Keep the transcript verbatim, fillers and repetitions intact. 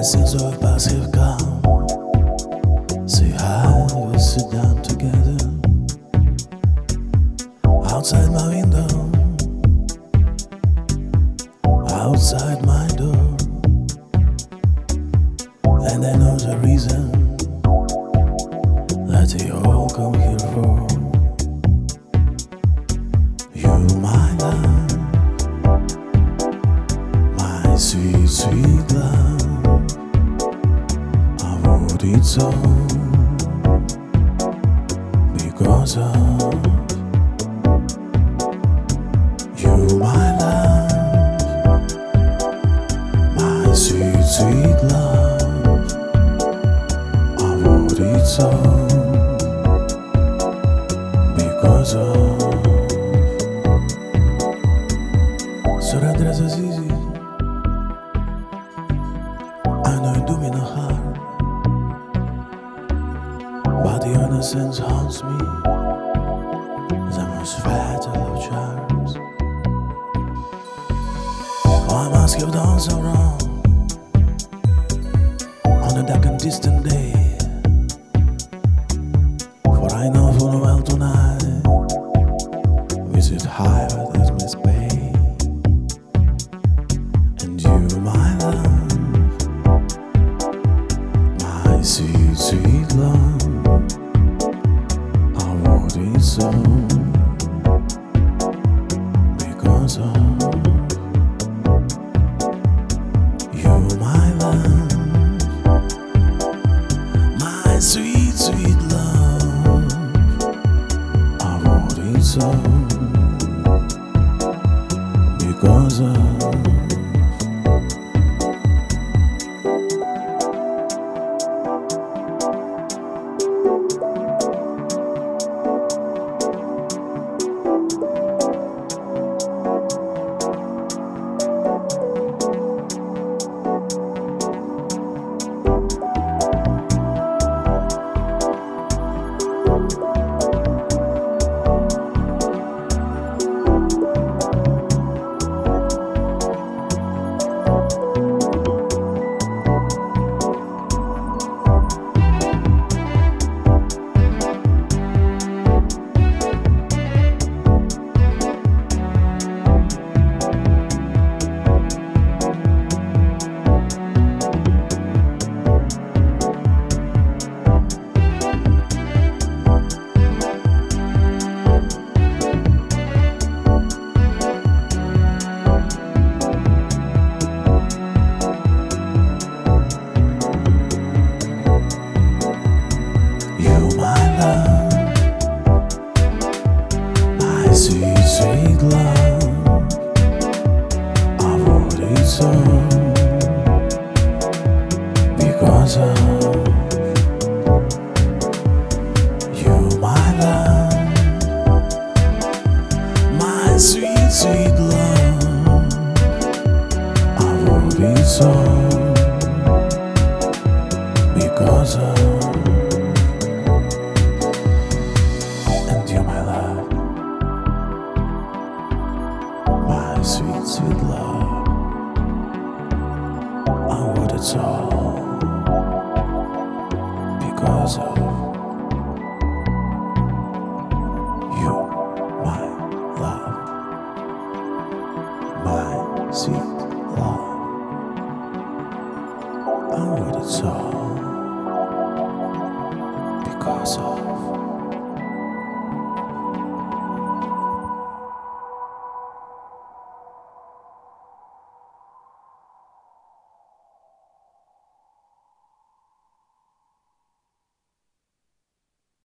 Blessings of passive calm. Say hi, we'll sit down together outside my window, outside my door. And I know the reason that you all come here for. You, my love, my sweet, sweet love. I wrote it so because of you, my love, my sweet, sweet love. I wrote it so because of. Surrender's as easy. I know you do me no harm, but the innocence haunts me. The most fatal of charms. Oh, I must have done so wrong on a dark and distant day. For I know full well tonight visit higher than Miss Bay. And you, my love, my sweet, sweet love, I wrote it so because of you, my love, my sweet, sweet love. I wrote it so because of. Sweet, sweet love, I wrote it so because of you, my love, my sweet, sweet love. I wrote it so because of. And you, my love, my sweet, sweet love, I want it all because of you, my love, my sweet love. I want it all because of.